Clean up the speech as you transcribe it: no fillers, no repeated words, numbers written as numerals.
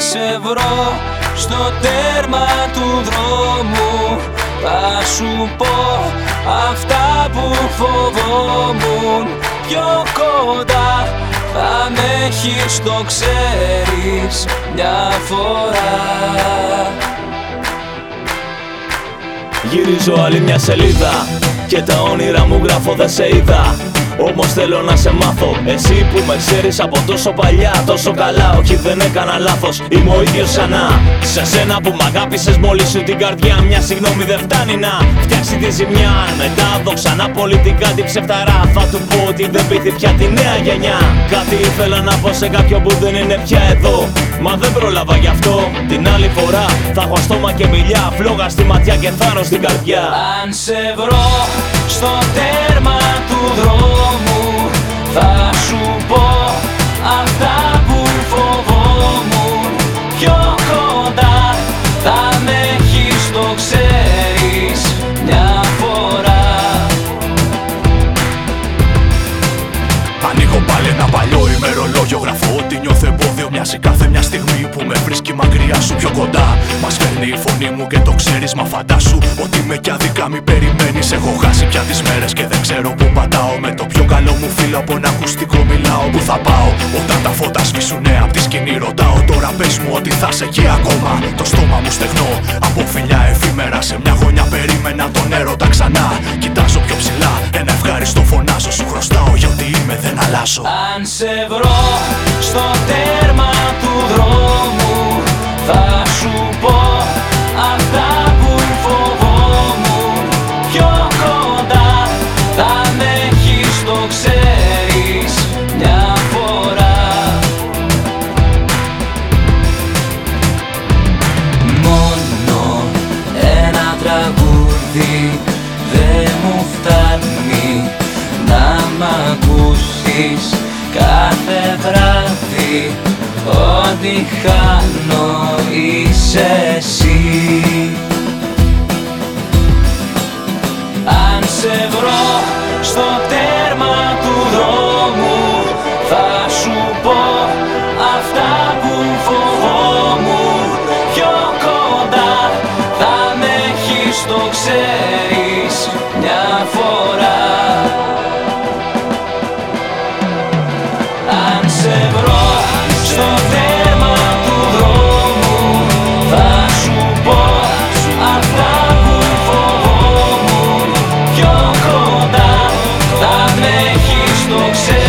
σε βρω στο τέρμα του δρόμου, θα σου πω αυτά που φοβόμουν. Πιο κοντά θα με έχεις, το ξέρεις, μια φορά. Γυρίζω άλλη μια σελίδα και τα όνειρα μου γράφω δεν σε είδα. Όμως θέλω να σε μάθω, εσύ που με ξέρεις από τόσο παλιά, τόσο καλά. Όχι, δεν έκανα λάθος, είμαι ο ίδιος ξανά. Σε σένα που μ' αγάπησες μόλις σου την καρδιά, μια συγγνώμη δεν φτάνει να φτιάξει τη ζημιά. Αν μετά δω ξανά πολιτικά την ψευταρά, θα του πω ότι δεν πείθει πια τη νέα γενιά. Κάτι ήθελα να πω σε κάποιον που δεν είναι πια εδώ, μα δεν πρόλαβα γι' αυτό. Την άλλη φορά θα έχω στόμα και μιλιά, φλόγα στη ματιά και θάρρος στην καρδιά. Αν σε βρω στο τέρμα του δρόμου, θα σου πω αυτά που φοβόμουν. Πιο κοντά θα με έχεις, το ξέρεις, μια φορά. Ανοίγω πάλι ένα παλιό ημερολόγιο, γράφω ότι νιώθω εμπόδιο. Μοιάζει κάθε μια στιγμή που με βρίσκει μακριά σου πιο κοντά. Μας φέρνει η φωνή μου και το ξέρεις, μα φαντάσου ότι με κι άδικα μη περιμένεις. Έχω χάσει πια τις μέρες και δεν ξέρω που πατάω. Με το πιο καλό μου φίλο από ένα ακουστικό μιλάω. Που θα πάω όταν τα φώτα σβήσουνε απ' τη σκηνή, ρωτάω τώρα πες μου ότι θα σε εκεί ακόμα. Το στόμα μου στεγνό από φιλιά εφήμερα, σε μια γωνιά περίμενα τον έρωτα ξανά. Κοιτάζω πιο ψηλά, ένα ευχάριστο φωνάζω, σου χρωστάω για ό,τι είμαι δεν αλλάζω. Αν σε βρω στο τέρμα του δρόμου, θα σου πω αυτά που φοβόμουν. Πιο κοντά θα με έχεις, το ξέρεις, μια φορά. Μόνο ένα τραγούδι δεν μου φτάνει, να μ' ακούσεις κάθε βράδυ. Ό,τι χάνω είσαι εσύ. Αν σε βρω στο τέρμα του δρόμου, θα σου πω αυτά που φοβόμουν. Πιο κοντά θα με έχεις, το ξέρεις, μια φορά. Αν σε βρω στο τέρμα του δρόμου, θα σου πω αυτά που φοβόμουν. Πιο κοντά θα με έχεις, το ξέρεις.